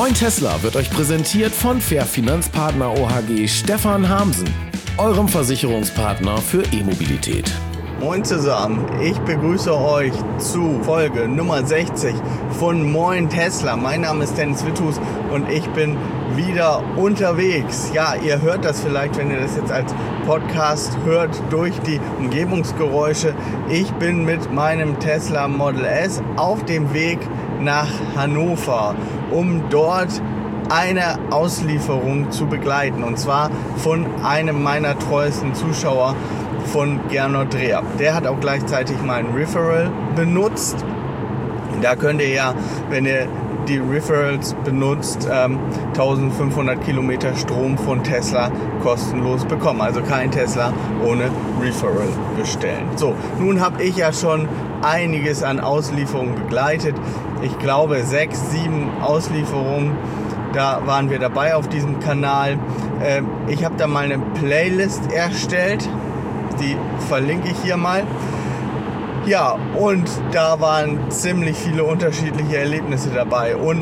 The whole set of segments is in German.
Moin Tesla wird euch präsentiert von Fair Finanzpartner OHG Stefan Hamsen, eurem Versicherungspartner für E-Mobilität. Moin zusammen, ich begrüße euch zu Folge Nummer 60 von Moin Tesla. Mein Name ist Dennis Witthus und ich bin wieder unterwegs. Ja, ihr hört das vielleicht, wenn ihr das jetzt als Podcast hört, durch die Umgebungsgeräusche. Ich bin mit meinem Tesla Model S auf dem Weg nach Hannover, um dort eine Auslieferung zu begleiten. Und zwar von einem meiner treuesten Zuschauer, von Gernot Dreher. Der hat auch gleichzeitig mein Referral benutzt. Da könnt ihr ja, wenn ihr die Referrals benutzt, 1500 Kilometer Strom von Tesla kostenlos bekommen. Also kein Tesla ohne Referral bestellen. So, nun habe ich ja schon einiges an Auslieferungen begleitet. Ich glaube 6, 7 Auslieferungen. Da waren wir dabei auf diesem Kanal. Ich habe da mal eine Playlist erstellt. Die verlinke ich hier mal. Ja, und da waren ziemlich viele unterschiedliche Erlebnisse dabei. Und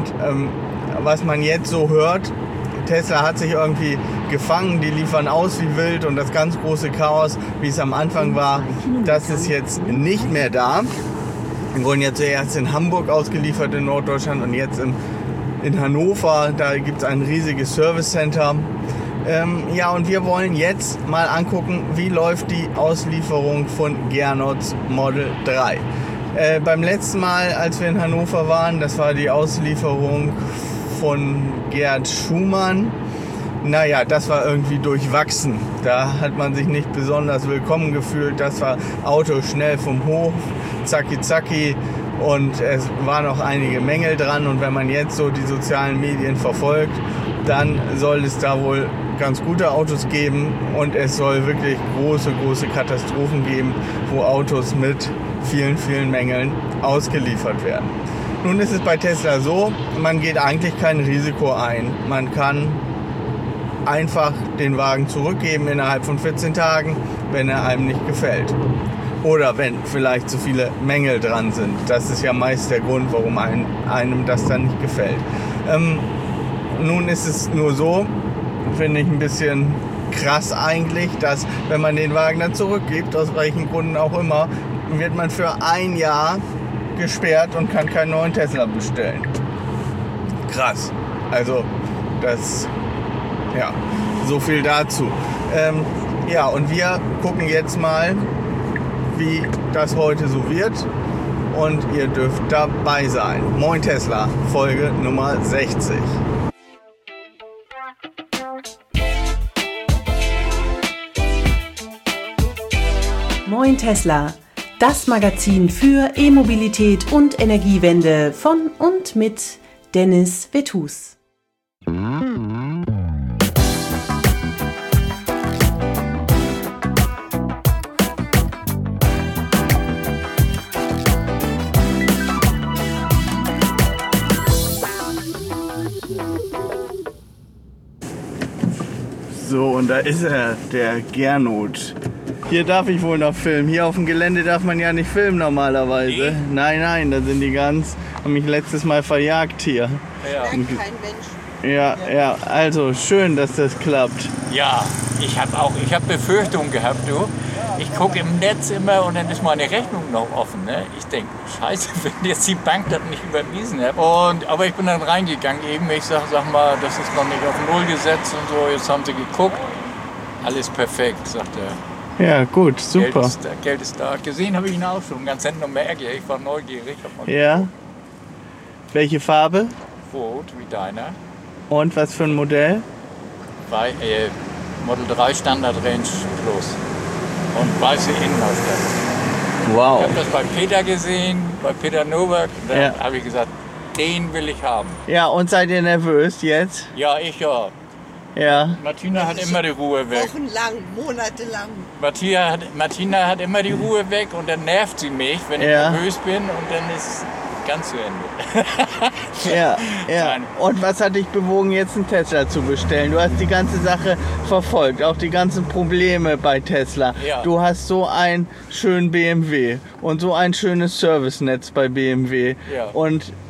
was man jetzt so hört, Tesla hat sich irgendwie gefangen, die liefern aus wie wild und das ganz große Chaos, wie es am Anfang war, das ist jetzt nicht mehr da. Wir wurden ja zuerst in Hamburg ausgeliefert in Norddeutschland und jetzt in Hannover, da gibt es ein riesiges Service Center. Ja, und wir wollen jetzt mal angucken, wie läuft die Auslieferung von Gernots Model 3. Beim letzten Mal, als wir in Hannover waren, das war die Auslieferung von Gerd Schumann. Naja, das war irgendwie durchwachsen. Da hat man sich nicht besonders willkommen gefühlt. Das war Auto schnell vom Hof, zacki zacki. Und es waren noch einige Mängel dran. Und wenn man jetzt so die sozialen Medien verfolgt, dann soll es da wohl ganz gute Autos geben und es soll wirklich große Katastrophen geben, wo Autos mit vielen Mängeln ausgeliefert werden. Nun ist es bei Tesla so, man geht eigentlich kein Risiko ein. Man kann einfach den Wagen zurückgeben innerhalb von 14 Tagen, wenn er einem nicht gefällt. Oder wenn vielleicht zu viele Mängel dran sind. Das ist ja meist der Grund, warum einem das dann nicht gefällt. Nun ist es nur so, finde ich ein bisschen krass eigentlich, dass wenn man den Wagen dann zurückgibt, aus welchen Gründen auch immer, wird man für ein Jahr gesperrt und kann keinen neuen Tesla bestellen. Krass. Also das, ja, so viel dazu. Ja, und wir gucken jetzt mal, wie das heute so wird und ihr dürft dabei sein. Moin Tesla, Folge Nummer 60. Moin Tesla, das Magazin für E-Mobilität und Energiewende von und mit Dennis Witthus. So, und da ist er, der Gernot. Hier darf ich wohl noch filmen. Hier auf dem Gelände darf man ja nicht filmen normalerweise. Nee. Nein, da sind die haben mich letztes Mal verjagt hier. Ja. Kein Mensch. Ja, also schön, dass das klappt. Ja, ich habe Befürchtungen gehabt, du. Ich gucke im Netz immer und dann ist meine Rechnung noch offen. Ne? Ich denke, scheiße, wenn jetzt die Bank das nicht überwiesen hat. Aber ich bin dann reingegangen eben. Ich sag mal, das ist noch nicht auf Null gesetzt und so. Jetzt haben sie geguckt. Alles perfekt, sagt er. Ja, gut, super. Geld ist da. Gesehen habe ich ihn auch schon. Ganz hinten um die Ecke. Ich war neugierig. Ja. Welche Farbe? Rot, wie deiner. Und was für ein Modell? Model 3 Standard Range Plus. Und weiße Innenausstattung. Wow. Ich habe das bei Peter gesehen, bei Peter Nowak. Da habe ich gesagt, den will ich haben. Ja, und seid ihr nervös jetzt? Ja, ich ja. Ja. Martina hat immer die Ruhe weg. Wochenlang, monatelang. Martina hat immer die Ruhe weg und dann nervt sie mich, wenn ich nervös bin und dann ist ganz zu Ende. Ja. Und was hat dich bewogen, jetzt einen Tesla zu bestellen? Du hast die ganze Sache verfolgt, auch die ganzen Probleme bei Tesla. Ja. Du hast so einen schönen BMW und so ein schönes Servicenetz bei BMW. Ja. Und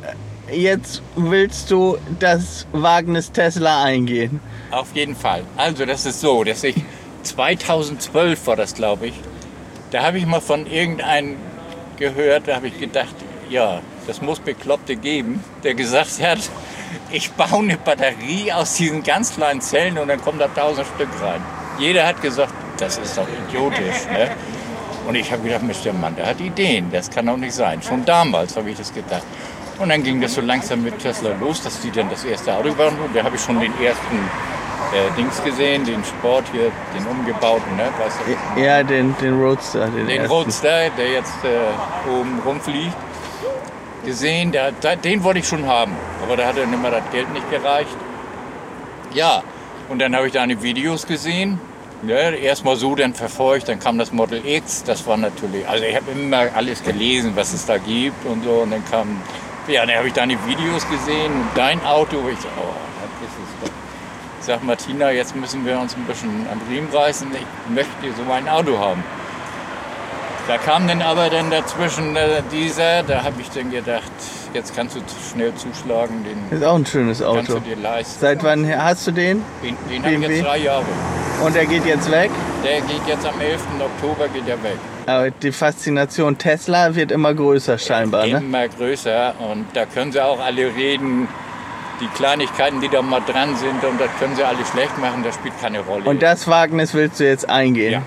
jetzt willst du das Wagnis Tesla eingehen. Auf jeden Fall. Also das ist so, dass ich 2012 war das, glaube ich. Da habe ich mal von irgendeinem gehört, da habe ich gedacht, ja, das muss Bekloppte geben, der gesagt hat, ich baue eine Batterie aus diesen ganz kleinen Zellen und dann kommen da 1000 Stück rein. Jeder hat gesagt, das ist doch idiotisch. Ne? Und ich habe gedacht, Mensch, der Mann, der hat Ideen, das kann doch nicht sein. Schon damals habe ich das gedacht. Und dann ging das so langsam mit Tesla los, dass die dann das erste Auto waren. Und da habe ich schon den ersten Dings gesehen, den Sport hier, den umgebauten, ne? Weißt du, ja, den Roadster. Den Roadster, der jetzt oben rumfliegt. Gesehen, den wollte ich schon haben, aber da hat dann immer das Geld nicht gereicht. Ja, und dann habe ich da die Videos gesehen, ja, erstmal so, dann verfolgt, dann kam das Model X, das war natürlich, also ich habe immer alles gelesen, was es da gibt und so, und dann kam, ja, dann habe ich da die Videos gesehen und dein Auto, wo ich so, oh, das ist es doch. Ich sag, Martina, jetzt müssen wir uns ein bisschen am Riemen reißen, ich möchte so ein Auto haben. Da kam dann aber dann dazwischen dieser, da habe ich dann gedacht, jetzt kannst du schnell zuschlagen, den ist auch ein schönes Auto. kannst du dir leisten. Seit wann hast du den? Den habe ich jetzt 3 Jahre. Und der geht jetzt weg? Der geht jetzt am 11. Oktober geht der weg. Aber die Faszination Tesla wird immer größer scheinbar, ne? Immer größer und da können sie auch alle reden, die Kleinigkeiten, die da mal dran sind und das können sie alle schlecht machen, das spielt keine Rolle. Und das Wagnis willst du jetzt eingehen? Ja.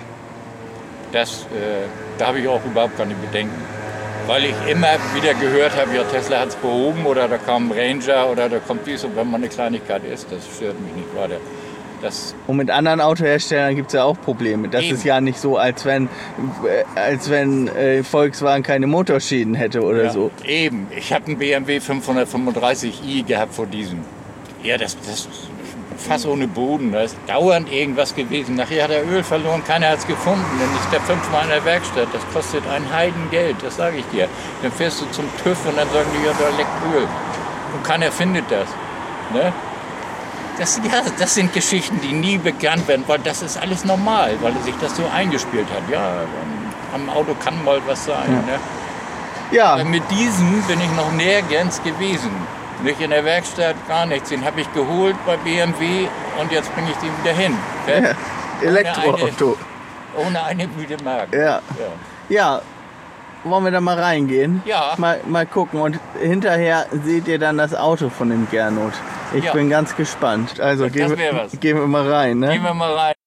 Da habe ich auch überhaupt keine Bedenken. Weil ich immer wieder gehört habe, ja, Tesla hat es behoben oder da kam ein Ranger oder da kommt dies und wenn man eine Kleinigkeit ist, das stört mich nicht weiter. Und mit anderen Autoherstellern gibt es ja auch Probleme. Das ist ja nicht so, als wenn Volkswagen keine Motorschäden hätte oder so. Eben. Ich habe einen BMW 535i gehabt vor diesem. Ja, das fast ohne Boden. Da ist dauernd irgendwas gewesen. Nachher hat er Öl verloren, keiner hat es gefunden. Dann ist der 5-mal in der Werkstatt. Das kostet ein Heidengeld, das sage ich dir. Dann fährst du zum TÜV und dann sagen die, ja, da leckt Öl. Und keiner findet das. Ne? Das sind Geschichten, die nie bekannt werden, weil das ist alles normal, weil sich das so eingespielt hat. Ja, am Auto kann mal was sein. Ja. Ne? Ja. Aber mit diesem bin ich noch nirgends gewesen. Nicht in der Werkstatt, gar nichts. Den habe ich geholt bei BMW und jetzt bringe ich den wieder hin. Ja. Elektroauto. Ohne eine müde Magen. Ja. Wollen wir da mal reingehen? Ja. Mal gucken. Und hinterher seht ihr dann das Auto von dem Gernot. Ich bin ganz gespannt. Also gehen wir mal rein. Ne? Gehen wir mal rein.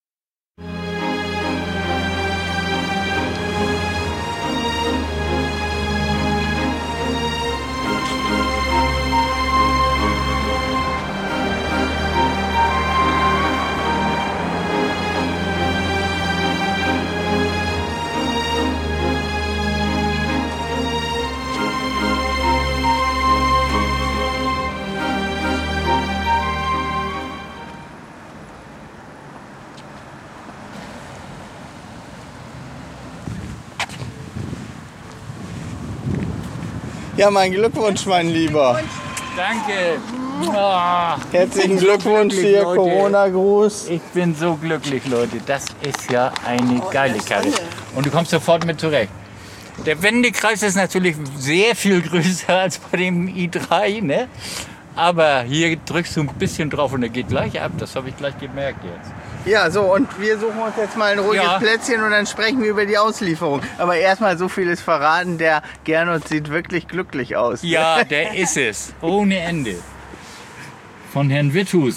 Ja, mein Glückwunsch, mein Lieber. Danke. Oh, Herzlichen Glückwunsch hier, Corona-Gruß. Ich bin so glücklich, Leute. Das ist ja eine geile Karre. Und du kommst sofort mit zurecht. Der Wendekreis ist natürlich sehr viel größer als bei dem i3, ne? Aber hier drückst du ein bisschen drauf und er geht gleich ab. Das habe ich gleich gemerkt jetzt. Ja, so, und wir suchen uns jetzt mal ein ruhiges Plätzchen und dann sprechen wir über die Auslieferung. Aber erstmal so viel ist verraten, der Gernot sieht wirklich glücklich aus. Ja, der ist es. Ohne Ende. Von Herrn Withus.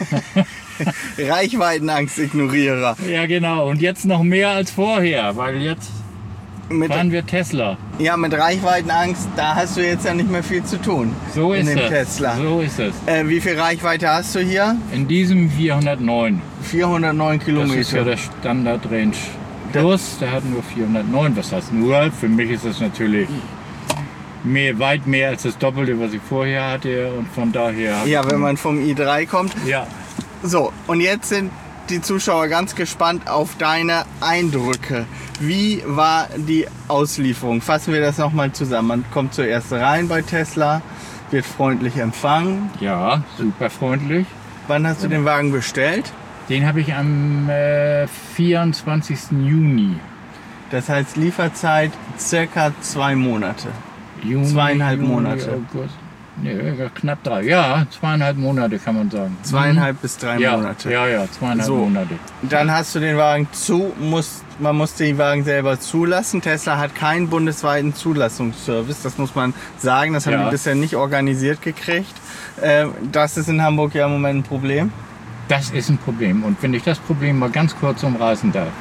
Reichweitenangst-Ignorierer. Ja, genau. Und jetzt noch mehr als vorher, weil jetzt fahren wir Tesla. Ja, mit Reichweitenangst, da hast du jetzt ja nicht mehr viel zu tun. So ist in dem es. Tesla. So ist es. Wie viel Reichweite hast du hier? In diesem 409. 409 Kilometer. Das ist ja der Standard-Range. Plus, der hat nur 409. Was heißt nur? Für mich ist es natürlich weit mehr als das Doppelte, was ich vorher hatte. Und von daher... Ja, wenn man vom i3 kommt. Ja. So, und jetzt sind die Zuschauer ganz gespannt auf deine Eindrücke. Wie war die Auslieferung? Fassen wir das nochmal zusammen. Man kommt zuerst rein bei Tesla, wird freundlich empfangen. Ja, super freundlich. Wann hast du den Wagen bestellt? Den habe ich am 24. Juni. Das heißt Lieferzeit circa 2 Monate. Juni, 2,5 Monate. August. knapp 3. Ja, 2,5 Monate kann man sagen. 2,5 bis 3 Monate. Ja, 2,5 Monate. Dann hast du den Wagen man muss den Wagen selber zulassen. Tesla hat keinen bundesweiten Zulassungsservice, das muss man sagen. Das haben die bisher nicht organisiert gekriegt. Das ist in Hamburg ja im Moment ein Problem. Das ist ein Problem. Und wenn ich das Problem mal ganz kurz umreißen darf.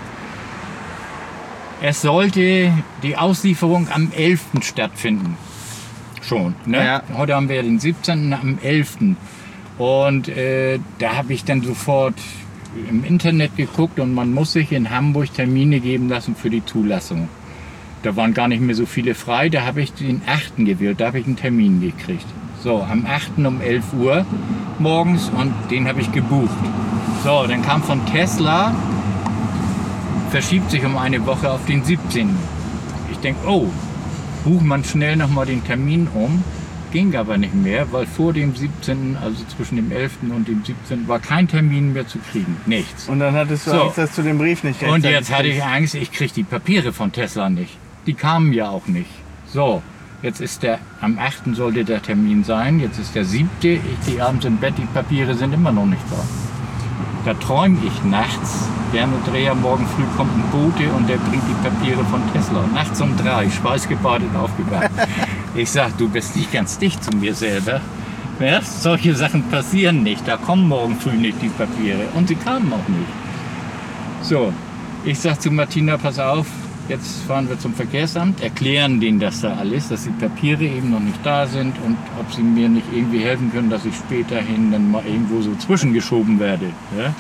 Es sollte die Auslieferung am 11. stattfinden. Schon. Ne? Ja. Heute haben wir den 17. am 11. Und da habe ich dann sofort im Internet geguckt und man muss sich in Hamburg Termine geben lassen für die Zulassung. Da waren gar nicht mehr so viele frei, da habe ich den 8. gewählt, da habe ich einen Termin gekriegt. So, am 8. um 11 Uhr morgens und den habe ich gebucht. So, dann kam von Tesla, verschiebt sich um eine Woche auf den 17. Ich denke, bucht man schnell nochmal den Termin um. Ging aber nicht mehr, weil vor dem 17., also zwischen dem 11. und dem 17. war kein Termin mehr zu kriegen. Nichts. Und dann hattest du Angst, dass du den Brief nicht kriegst. Und jetzt hatte ich Angst, ich kriege die Papiere von Tesla nicht. Die kamen ja auch nicht. So, jetzt ist am 8. sollte der Termin sein, jetzt ist der 7. Ich gehe abends im Bett, die Papiere sind immer noch nicht da. Da träume ich nachts, Gernot Dreher, morgen früh kommt ein Bote und der bringt die Papiere von Tesla. Nachts um 3, schweißgebadet aufgewacht. Ich sag, du bist nicht ganz dicht zu mir selber. Ja, solche Sachen passieren nicht. Da kommen morgen früh nicht die Papiere. Und sie kamen auch nicht. So, ich sag zu Martina, pass auf, jetzt fahren wir zum Verkehrsamt, erklären denen das da alles, dass die Papiere eben noch nicht da sind und ob sie mir nicht irgendwie helfen können, dass ich späterhin dann mal irgendwo so zwischengeschoben werde. Ja?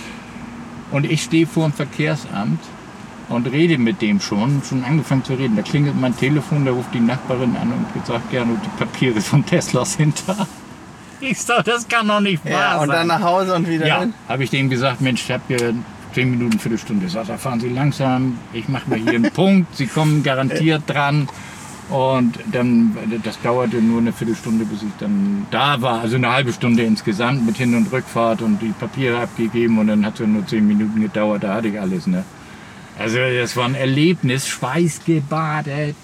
Und ich stehe vor dem Verkehrsamt und rede mit dem schon angefangen zu reden. Da klingelt mein Telefon, da ruft die Nachbarin an und sagt, gerne die Papiere von Tesla sind da. Ich sag, das kann doch nicht wahr sein. Und dann nach Hause und wieder hin? Ja, habe ich dem gesagt, Mensch, ich habe hier 10 Minuten, Viertelstunde. Sagt, da fahren Sie langsam, ich mache mal hier einen Punkt, Sie kommen garantiert dran. Und dann, das dauerte nur eine Viertelstunde, bis ich dann da war. Also eine halbe Stunde insgesamt mit Hin- und Rückfahrt und die Papiere abgegeben. Und dann hat es ja nur 10 Minuten gedauert, da hatte ich alles. Ne? Also das war ein Erlebnis, schweißgebadet.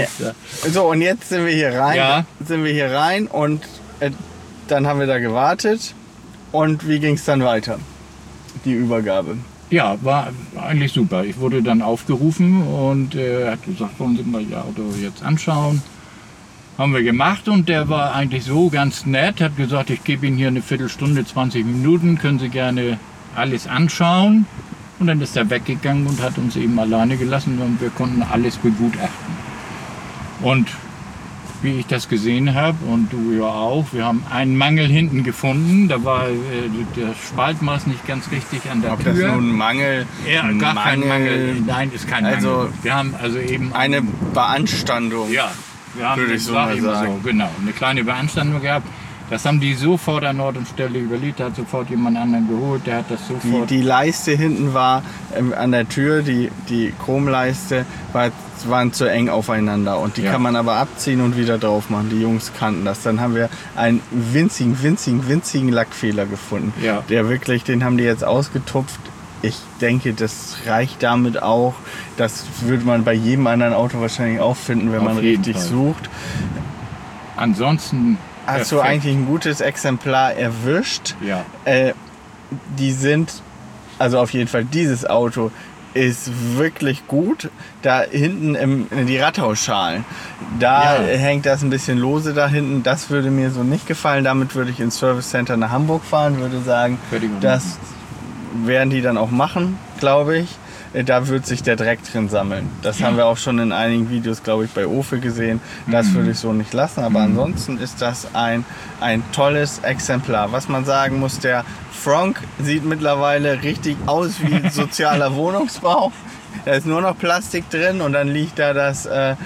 So, und jetzt sind wir hier rein. Ja. Und dann haben wir da gewartet. Und wie ging es dann weiter? Die Übergabe. Ja, war eigentlich super. Ich wurde dann aufgerufen und hat gesagt, wollen Sie mal Ihr Auto jetzt anschauen. Haben wir gemacht und der war eigentlich so ganz nett, hat gesagt, ich gebe Ihnen hier eine Viertelstunde, 20 Minuten, können Sie gerne alles anschauen. Und dann ist er weggegangen und hat uns eben alleine gelassen und wir konnten alles begutachten. Und wie ich das gesehen habe und du ja auch, wir haben einen Mangel hinten gefunden, da war das Spaltmaß nicht ganz richtig an der Tür. Ob das nun ein Mangel? Ja, gar kein Mangel. Nein, ist kein Mangel. Wir haben also eben eine Beanstandung. Ja, wir haben, würde ich so mal sagen. So, genau, eine kleine Beanstandung gehabt. Das haben die sofort an Ort und Stelle überlegt, da hat sofort jemand anderen geholt, der hat das sofort... Die Leiste hinten war an der Tür, die Chromleiste waren zu eng aufeinander und die kann man aber abziehen und wieder drauf machen. Die Jungs kannten das. Dann haben wir einen winzigen Lackfehler gefunden. Ja. Der wirklich, den haben die jetzt ausgetupft. Ich denke, das reicht damit auch. Das würde man bei jedem anderen Auto wahrscheinlich auch finden, wenn man richtig sucht. Ansonsten... Hast du eigentlich ein gutes Exemplar erwischt? Ja. Die sind, also auf jeden Fall dieses Auto ist wirklich gut. Da hinten in die Radhausschalen, da hängt das ein bisschen lose da hinten. Das würde mir so nicht gefallen. Damit würde ich ins Service Center nach Hamburg fahren, würde sagen, das werden die dann auch machen, glaube ich. Da wird sich der Dreck drin sammeln. Das haben wir auch schon in einigen Videos, glaube ich, bei Ofe gesehen. Das würde ich so nicht lassen. Aber ansonsten ist das ein tolles Exemplar. Was man sagen muss, der Fronk sieht mittlerweile richtig aus wie sozialer Wohnungsbau. Da ist nur noch Plastik drin und dann liegt da das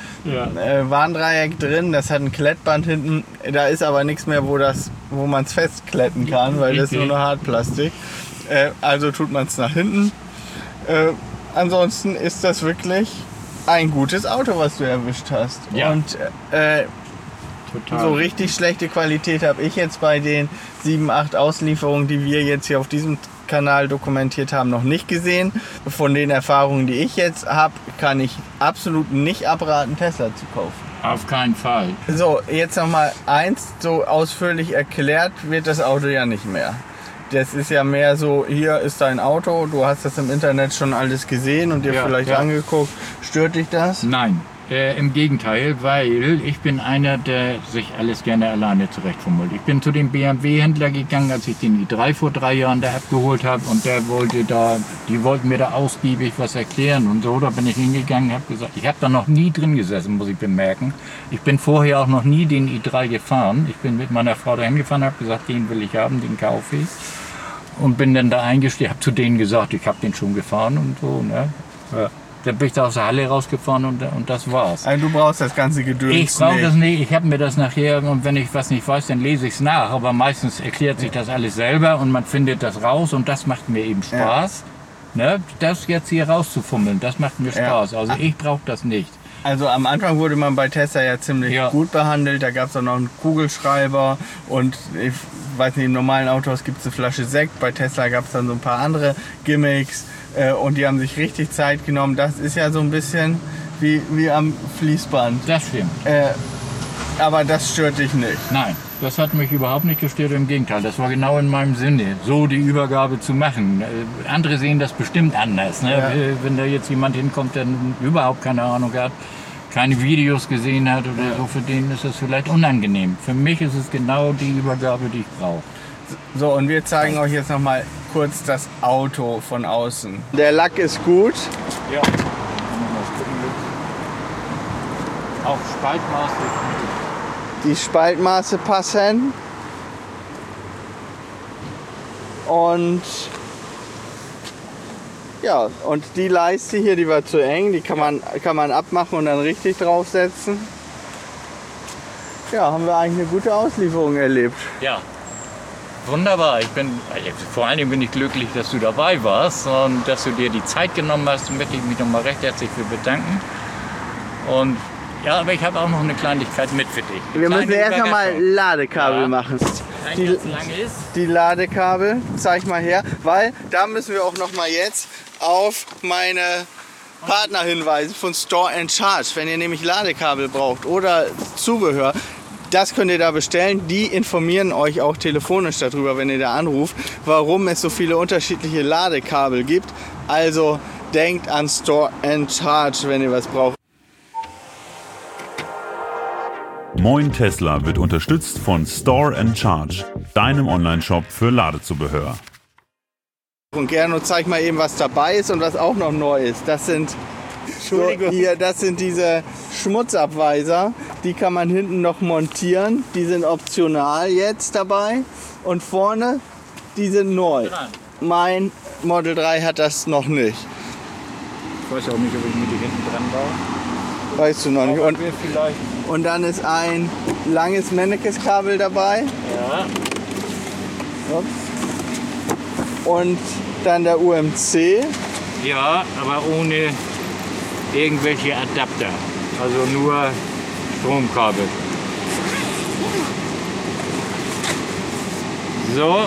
Warndreieck drin. Das hat ein Klettband hinten. Da ist aber nichts mehr, wo man es festkletten kann, weil das ist nur noch Hartplastik. Also tut man es nach hinten. Ansonsten ist das wirklich ein gutes Auto, was du erwischt hast. Ja. Und so richtig schlechte Qualität habe ich jetzt bei den 7, 8 Auslieferungen, die wir jetzt hier auf diesem Kanal dokumentiert haben, noch nicht gesehen. Von den Erfahrungen, die ich jetzt habe, kann ich absolut nicht abraten, Tesla zu kaufen. Auf keinen Fall. So, jetzt nochmal eins, so ausführlich erklärt wird das Auto ja nicht mehr. Das ist ja mehr so, hier ist dein Auto, du hast das im Internet schon alles gesehen und dir vielleicht angeguckt. Stört dich das? Nein, im Gegenteil, weil ich bin einer, der sich alles gerne alleine zurechtfummelt. Ich bin zu dem BMW-Händler gegangen, als ich den i3 vor 3 Jahren da abgeholt habe und die wollten mir da ausgiebig was erklären und so. Da bin ich hingegangen und habe gesagt, ich habe da noch nie drin gesessen, muss ich bemerken. Ich bin vorher auch noch nie den i3 gefahren. Ich bin mit meiner Frau dahin gefahren, habe gesagt, den will ich haben, den kaufe ich. Und bin dann da eingestiegen, habe zu denen gesagt, ich habe den schon gefahren und so. Ne? Ja. Dann bin ich da aus der Halle rausgefahren und das war's. Also du brauchst das ganze Gedöns nicht. Ich brauche das nicht, ich habe mir das nachher, und wenn ich was nicht weiß, dann lese ich es nach. Aber meistens erklärt sich das alles selber und man findet das raus und das macht mir eben Spaß. Ja. Ne? Das jetzt hier rauszufummeln, das macht mir Spaß. Also ich brauche das nicht. Also am Anfang wurde man bei Tesla ja ziemlich gut behandelt. Da gab es auch noch einen Kugelschreiber und ich weiß nicht, im normalen Autohaus gibt es eine Flasche Sekt. Bei Tesla gab es dann so ein paar andere Gimmicks und die haben sich richtig Zeit genommen. Das ist ja so ein bisschen wie am Fließband. Das stimmt. Aber das stört dich nicht? Nein, das hat mich überhaupt nicht gestört. Im Gegenteil, das war genau in meinem Sinne, so die Übergabe zu machen. Andere sehen das bestimmt anders. Ne? Ja. Wenn da jetzt jemand hinkommt, der überhaupt keine Ahnung hat, keine Videos gesehen hat oder so, für den ist das vielleicht unangenehm. Für mich ist es genau die Übergabe, die ich brauche. So, und wir zeigen euch jetzt noch mal kurz das Auto von außen. Der Lack ist gut. Ja. Auch Spaltmaße. Die Spaltmaße passen. Und ja, und die Leiste hier, die war zu eng, die kann man abmachen und dann richtig draufsetzen. Ja, haben wir eigentlich eine gute Auslieferung erlebt. Ja, wunderbar. Vor allen Dingen bin ich glücklich, dass du dabei warst und dass du dir die Zeit genommen hast. Da möchte ich mich nochmal recht herzlich für bedanken. Und ja, aber ich habe auch noch eine Kleinigkeit mit für dich. Wir müssen erst noch mal Ladekabel machen. Die Ladekabel, zeig mal her, weil da müssen wir auch noch mal jetzt auf meine Partner hinweisen von Store & Charge. Wenn ihr nämlich Ladekabel braucht oder Zubehör, das könnt ihr da bestellen. Die informieren euch auch telefonisch darüber, wenn ihr da anruft, warum es so viele unterschiedliche Ladekabel gibt. Also denkt an Store & Charge, wenn ihr was braucht. Moin Tesla wird unterstützt von Store & Charge, deinem Online-Shop für Ladezubehör. Und Gernot, zeig mal eben, was dabei ist und was auch noch neu ist. Das sind, das sind diese Schmutzabweiser. Die kann man hinten noch montieren. Die sind optional jetzt dabei. Und vorne, die sind neu. Mein Model 3 hat das noch nicht. Ich weiß auch nicht, ob ich mit die hinten dran war. Weißt du noch nicht. Und dann ist ein langes Mennekes-Kabel dabei. Ja. Ups. Und dann der UMC. Ja, aber ohne irgendwelche Adapter. Also nur Stromkabel. So.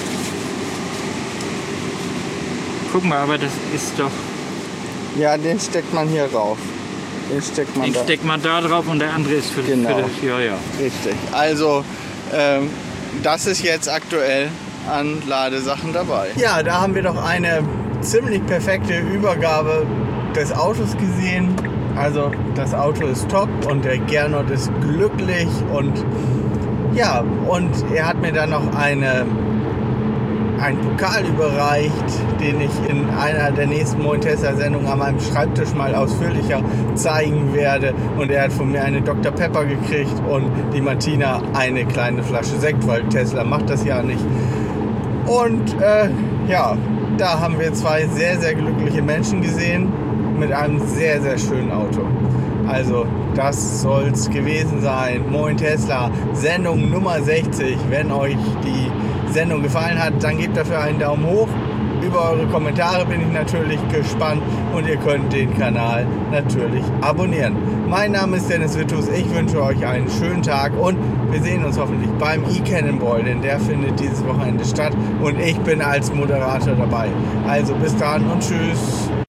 Guck mal, aber das ist doch... Ja, den steckt man hier rauf. Den steckt man da drauf und der andere ist für das. Ja. Richtig. Also das ist jetzt aktuell an Ladesachen dabei. Ja, da haben wir doch eine ziemlich perfekte Übergabe des Autos gesehen. Also das Auto ist top und der Gernot ist glücklich und ja, und er hat mir dann noch einen Pokal überreicht, den ich in einer der nächsten Moin Tesla Sendungen an meinem Schreibtisch mal ausführlicher zeigen werde. Und er hat von mir eine Dr. Pepper gekriegt und die Martina eine kleine Flasche Sekt, weil Tesla macht das ja nicht. Und ja, da haben wir zwei sehr, sehr glückliche Menschen gesehen mit einem sehr, sehr schönen Auto. Also das soll's gewesen sein. Moin Tesla, Sendung Nummer 60. Wenn euch die Sendung gefallen hat, dann gebt dafür einen Daumen hoch. Über eure Kommentare bin ich natürlich gespannt und ihr könnt den Kanal natürlich abonnieren. Mein Name ist Dennis Wittus, ich wünsche euch einen schönen Tag und wir sehen uns hoffentlich beim e-Cannonball, denn der findet dieses Wochenende statt und ich bin als Moderator dabei. Also bis dann und tschüss.